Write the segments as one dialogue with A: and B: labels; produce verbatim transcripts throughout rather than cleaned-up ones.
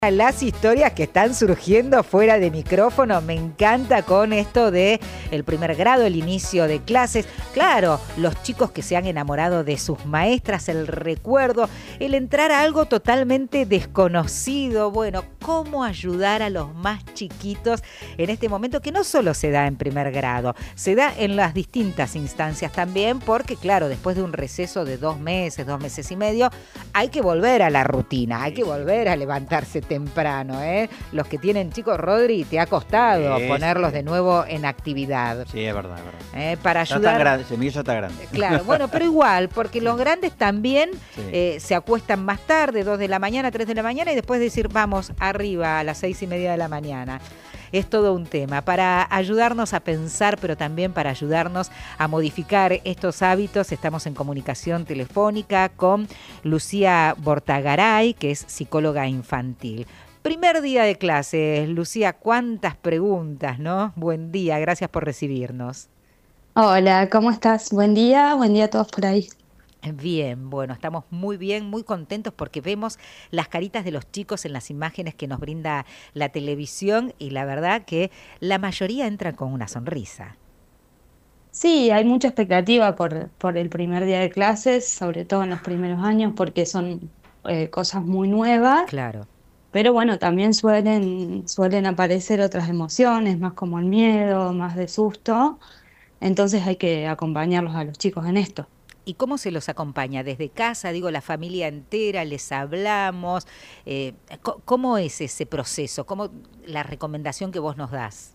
A: Las historias que están surgiendo fuera de micrófono, me encanta con esto de el primer grado, el inicio de clases. Claro, los chicos que se han enamorado de sus maestras, el recuerdo, el entrar a algo totalmente desconocido. Bueno, cómo ayudar a los más chiquitos en este momento que no solo se da en primer grado, se da en las distintas instancias también, porque claro, después de un receso de dos meses, dos meses y medio, hay que volver a la rutina, hay que volver a levantarse temprano, ¿eh? Los que tienen chicos, Rodri, te ha costado sí, ponerlos sí. de nuevo en actividad.
B: Sí, es verdad, es verdad.
A: ¿Eh? Para
B: ya
A: ayudar.
B: Está grande, Semilla está grande.
A: Claro, bueno, pero igual, porque los grandes también sí. eh, se acuestan más tarde, dos de la mañana, tres de la mañana, y después decir, vamos, arriba a las seis y media de la mañana. Es todo un tema para ayudarnos a pensar, pero también para ayudarnos a modificar estos hábitos. Estamos en comunicación telefónica con Lucía Bortagaray, que es psicóloga infantil. Primer día de clases, Lucía, cuántas preguntas, ¿no? Buen día, gracias por recibirnos.
C: Hola, ¿cómo estás? Buen día, buen día a todos por ahí.
A: Bien, bueno, estamos muy bien, muy contentos porque vemos las caritas de los chicos en las imágenes que nos brinda la televisión y la verdad que la mayoría entra con una sonrisa.
C: Sí, hay mucha expectativa por, por el primer día de clases, sobre todo en los primeros años, porque son eh, cosas muy nuevas.
A: Claro.
C: Pero bueno, también suelen, suelen aparecer otras emociones, más como el miedo, más de susto. Entonces hay que acompañarlos a los chicos en esto.
A: ¿Y cómo se los acompaña? ¿Desde casa, digo, la familia entera, les hablamos? Eh, ¿Cómo es ese proceso? ¿Cómo la recomendación que vos nos das?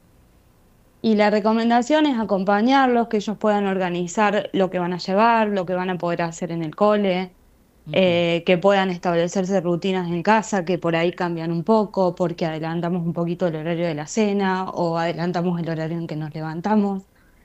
C: Y la recomendación es acompañarlos, que ellos puedan organizar lo que van a llevar, lo que van a poder hacer en el cole, uh-huh. eh, que puedan establecerse rutinas en casa, que por ahí cambian un poco, porque adelantamos un poquito el horario de la cena o adelantamos el horario en que nos levantamos.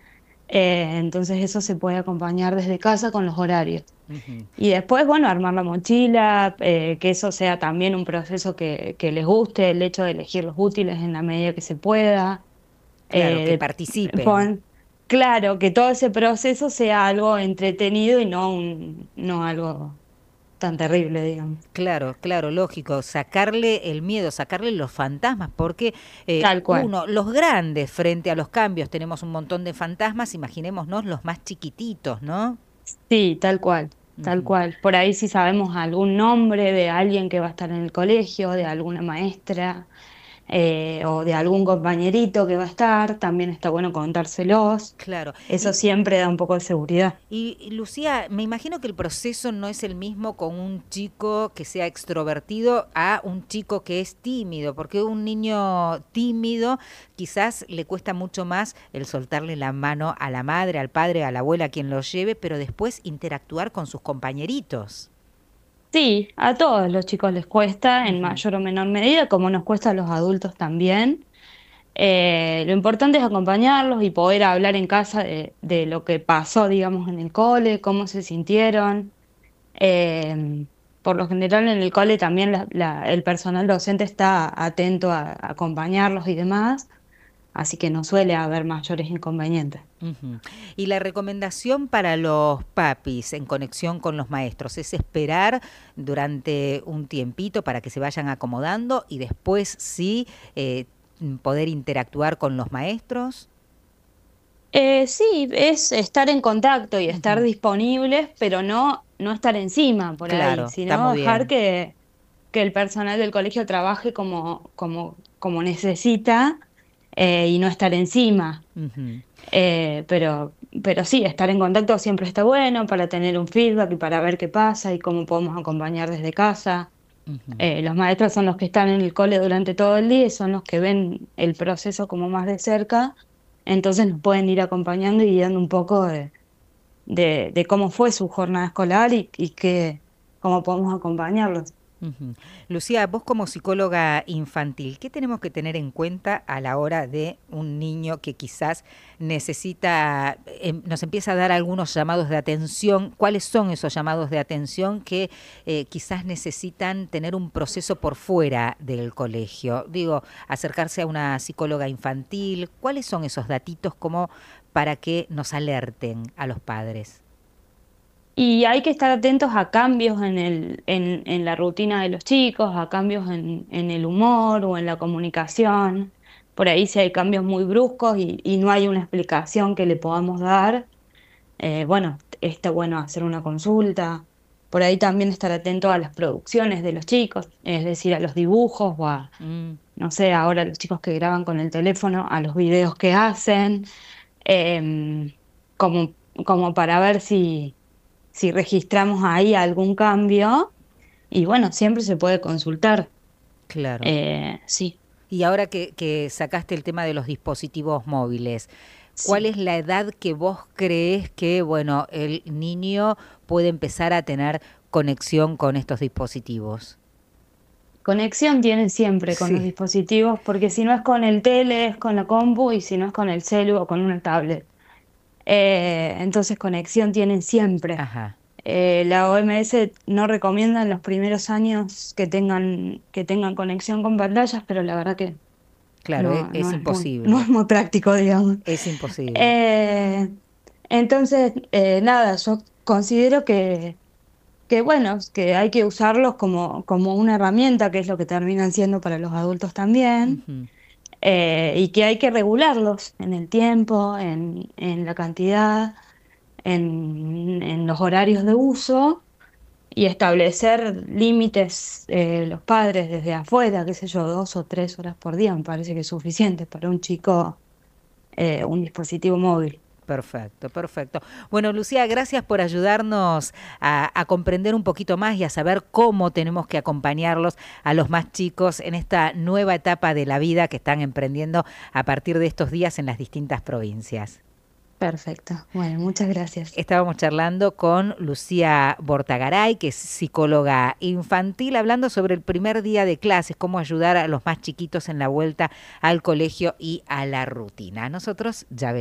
C: Eh, entonces eso se puede acompañar desde casa con los horarios. Uh-huh. Y después, bueno, armar la mochila, eh, que eso sea también un proceso que, que les guste, el hecho de elegir los útiles en la medida que se pueda.
A: Claro,
C: eh,
A: que participen.
C: Con, claro, que todo ese proceso sea algo entretenido y no, un, no algo tan terrible, digamos.
A: Claro, claro, lógico, sacarle el miedo, sacarle los fantasmas, porque eh,
C: Tal cual.
A: uno, los grandes frente a los cambios, tenemos un montón de fantasmas, imaginémonos los más chiquititos, ¿no? Sí,
C: tal cual, tal uh-huh. cual. Por ahí si sabemos algún nombre de alguien que va a estar en el colegio, de alguna maestra, Eh, o de algún compañerito que va a estar, también está bueno contárselos.
A: Claro.
C: Eso
A: y,
C: siempre da un poco de seguridad.
A: Y, y Lucía, me imagino que el proceso no es el mismo con un chico que sea extrovertido a un chico que es tímido, porque un niño tímido quizás le cuesta mucho más el soltarle la mano a la madre, al padre, a la abuela, a quien lo lleve, pero después interactuar con sus compañeritos.
C: Sí, a todos los chicos les cuesta en mayor o menor medida, como nos cuesta a los adultos también. Eh, lo importante es acompañarlos y poder hablar en casa de, de lo que pasó, digamos, en el cole, cómo se sintieron. Eh, por lo general en el cole también la, la, el personal docente está atento a, a acompañarlos y demás. Así que no suele haber mayores inconvenientes.
A: Uh-huh. Y la recomendación para los papis en conexión con los maestros es esperar durante un tiempito para que se vayan acomodando y después sí eh, poder interactuar con los maestros.
C: Eh, sí, es estar en contacto y estar uh-huh. disponibles, pero no, no estar encima por
A: claro,
C: ahí, sino dejar que, que el personal del colegio trabaje como, como, como necesita. Eh, y no estar encima. Uh-huh. eh, pero, pero sí, estar en contacto siempre está bueno para tener un feedback y para ver qué pasa y cómo podemos acompañar desde casa. Uh-huh. Eh, los maestros son los que están en el cole durante todo el día y son los que ven el proceso como más de cerca, entonces nos pueden ir acompañando y guiando un poco de, de, de cómo fue su jornada escolar y, y que, cómo podemos acompañarlos.
A: Uh-huh. Lucía, vos como psicóloga infantil, ¿qué tenemos que tener en cuenta a la hora de un niño que quizás necesita, eh, nos empieza a dar algunos llamados de atención? ¿Cuáles son esos llamados de atención que eh, quizás necesitan tener un proceso por fuera del colegio? Digo, acercarse a una psicóloga infantil, ¿cuáles son esos datitos como para que nos alerten a los padres?
C: Y hay que estar atentos a cambios en el, en, en la rutina de los chicos, a cambios en, en el humor o en la comunicación. Por ahí si hay cambios muy bruscos y, y no hay una explicación que le podamos dar, eh, bueno, está bueno hacer una consulta. Por ahí también estar atento a las producciones de los chicos, es decir, a los dibujos o a,
A: Mm,
C: no sé, ahora los chicos que graban con el teléfono, a los videos que hacen, em, como, como para ver si, si registramos ahí algún cambio. Y bueno, siempre se puede consultar.
A: claro.
C: Eh, sí,
A: Y ahora que, que sacaste el tema de los dispositivos móviles, ¿cuál
C: sí.
A: es la edad que vos crees que, bueno, el niño puede empezar a tener conexión con estos dispositivos?
C: Conexión tienen siempre con los
A: Sí,
C: dispositivos, porque si no es con el tele, es con la compu, y si no es con el celu o con una tablet. Eh, entonces conexión tienen siempre.
A: ajá,
C: Eh, la O M S no recomienda en los primeros años que tengan, que tengan conexión con pantallas, pero la verdad que
A: claro, e-
C: no, no
A: es
C: es muy, no
A: imposible,
C: es muy práctico, digamos.
A: es imposible.
C: Eh, entonces, eh, nada, yo considero que, que bueno, que hay que usarlos como, como una herramienta, que es lo que terminan siendo para los adultos también,
A: Ujú.
C: eh, y que hay que regularlos en el tiempo, en, en la cantidad, en, en los horarios de uso y establecer límites, eh, los padres desde afuera, qué sé yo, dos o tres horas por día, me parece que es suficiente para un chico, eh, un dispositivo móvil.
A: Perfecto, perfecto. Bueno, Lucía, gracias por ayudarnos a, a comprender un poquito más y a saber cómo tenemos que acompañarlos a los más chicos en esta nueva etapa de la vida que están emprendiendo a partir de estos días en las distintas provincias.
C: Perfecto. Bueno, muchas gracias.
A: Estábamos charlando con Lucía Bortagaray, que es psicóloga infantil, hablando sobre el primer día de clases, cómo ayudar a los más chiquitos en la vuelta al colegio y a la rutina. Nosotros ya